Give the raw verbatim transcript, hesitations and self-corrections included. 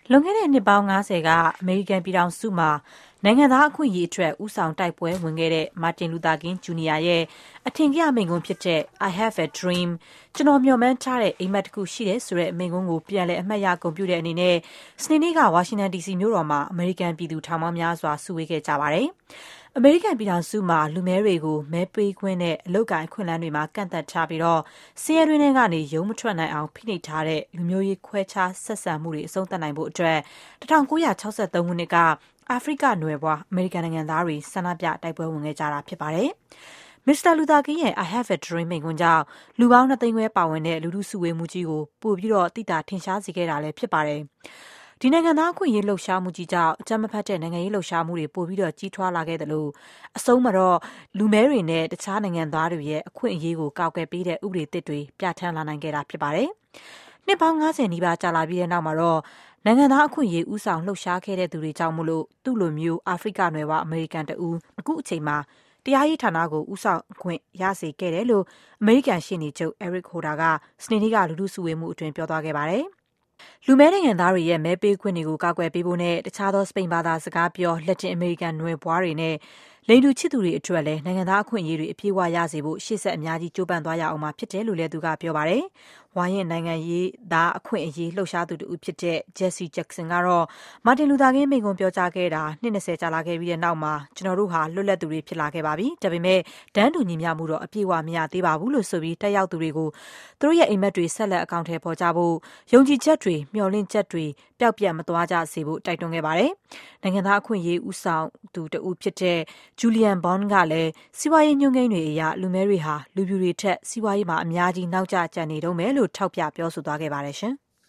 လွန်ခဲ့တဲ့နှစ်ပေါင်း၅၀ကအမေရိကန်ပြည်ထောင်စုမှာနိုင်ငံသားအခွင့်အရေးအတွက်ဦးဆောင်တိုက်ပွဲဝင်ခဲ့တဲ့မာတင်လူသာကင်းဂျူနီယာရဲ့အထင်ကရမိန့်ခွန်းဖြစ်တဲ့ I have a dream ကျွန်တော်မျှော်မှန်းထားတဲ့အိမ်မက်တစ်ခုရှိတယ်ဆိုတဲ့မိန့်ခွန်းကိုပြန်လည်အမှတ်ရဂုဏ်ပြုတဲ့အနေနဲ့စနေနေ့ကဝါရှင်တန်ဒီစီမြို့တော်မှာအမေရိကန်ပြည်သူထောင်ပေါင်းများစွာစုဝေးခဲ့ကြပါတယ်။အမေရိကန်ပြည်ထောင်စုမှာလူမဲတွေကိုမဲပေးခွင့်နဲ့အလုပ်ကိုင်အခွင့်အလမ်းတွေမှာကန့်သတ်ထားပြီးတော့ဆင်းရဲတွင်းထဲကနေရုံးမထွက်နိုင်အောင်ဖိနှိပ်ထားတဲ့လူမျိုးရေးခွဲခြားဆက်ဆံမှုတွေအဆုံးသတ်နိုင်ဖို့အတွက်၁၉၆၃ခုနှစ်ကအာဖရိကနွယ်ဖွားအမေရိကန်နိုင်ငံသားတွေဆန္ဒပြတိုက်ပွဲဝင်ခဲ့ကြတာဖြစ်ပါတယ်။မစ္စတာလူသာကင်းရဲ့ I have a dream မိန့်ခွန်းကြောင့်လူပေါင်းနှစ်သိန်းခွဲပါဝင်တဲ့လူထုစုဝေးမှုကြီးကိုပို့ပြီးတော့သိတာထင်ရှားစေခဲ့တာလည်းဖြစ်ပါတယ်။ဒီနိုင်ငံသားအခွင့်အရေးလှုပ်ရှားမှုကြီးကြောင့်အကြမ်းမဖက်တဲ့နိုင်ငံရေးလှုပ်ရှားမှုတွေပို့ပြီးတော့ကြီးထွားလာခဲ့တယ်လို့အဆုံးမှာတော့လူမဲတွေနဲ့တခြားနိုင်ငံသားတွေရဲ့အခွင့်အရေးကိုကာကွယ်ပေးတဲ့ဥပဒေသစ်တွေပြဋ္ဌာန်းလာနိုင်ခဲ့တာဖြစ်ပါတယ်။နှစ်ပေါင်း၅၀နီးပါးကြာလာပြီးတဲ့နောက်မှာတော့နိုင်ငံသားအခွင့်အရေးဦးဆောင်လှုပ်ရှားခဲ့တဲ့သူတွေကြောင့်မို့လို့သူ့လိုမျိုးအာဖရိကနွယ်ဝအမေရိကန်တဦးအခုအချိန်မှာတရားရေးဌာနကိုဦးဆောင်ခွင့်ရစေခဲ့တယ်လို့အမေရိကန်ရှေ့နေချုပ် Eric Holder ကစနေနေ့ကလူထုစုဝေးမှုအတွင်းပြောသွားခဲ့ပါတယ်။လူမဲနိုင်ငံသားတွေရဲ့မဲပေးခွင့်တွေကိုကာကွယ်ပေးဖို့နဲ့တခြားသောစပိန်ဘာသာစကားပြောလက်တင်အမေရိကန်နွယ်ဖွားတွေနဲ့လိင်တူချစ်သူတွေအတွက်လည်းနိုင်ငံသားအခွင့်အရေးတွေအပြည့်အဝရစေဖို့ရှေ့ဆက်အများကြီးကြိုးပမ်းသွားရအောင်မှာဖြစ်တယ်လို့လည်းသူကပြောပါတယ်။ဝါရင်နိုင်ငံရေးသားအခွင့်အရေးလှုပ်ရှားသူတူဖြစ်တဲ့ Jesse Jackson ကတော့မာတင်လူသာကင်းမိန့်ခွန်းပြောကြားခဲ့တာနှစ်၂၀ကြာလာခဲ့ပြီးတဲ့နောက်မှာကျွန်တော်တို့ဟာလွတ်လပ်သူတွေဖြစ်လာခဲ့ပါပြီ။ဒါပေမဲ့တန်းတူညီမျှမှုတော့အပြည့်အဝမရသေးပါဘူးလို့ဆိုပြီးတက်ရောက်သူတွေကိုသူတို့ရဲ့အိမ်မက်တွေဆက်လက်အကောင့်ထဲပေါ်ကြဖို့ယုံကြည်ချက်တွေမျှော်လင့်ချက်တွေပျောက်ပြတ်မသွားကြစေဖို့တိုက်တွန်းခဲ့ပါတယ်။နိုင်ငံသားအခွင့်အရေးဦးဆောင်သူတူဖြစ်တဲ့ Julian Bond ကလည်းစီးပွားရေးညွှန်းကိန်းတွေအရလူမဲတွေဟာလူပြူတွေထက်စီးပွားရေးမှာအများကြီးနောက်ကျကျန်နေတော့မယ်လို့ထောက်ပြပြောဆိုသွားခဲ့ပါတယ်ရှင်။